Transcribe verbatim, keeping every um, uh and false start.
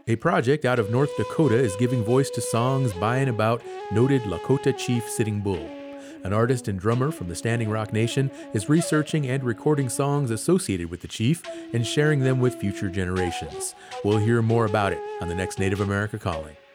A project out of North Dakota is giving voice to songs by and about noted Lakota chief Sitting Bull. An artist and drummer from the Standing Rock Nation is researching and recording songs associated with the chief and sharing them with future generations. We'll hear more about it on the next Native America Calling.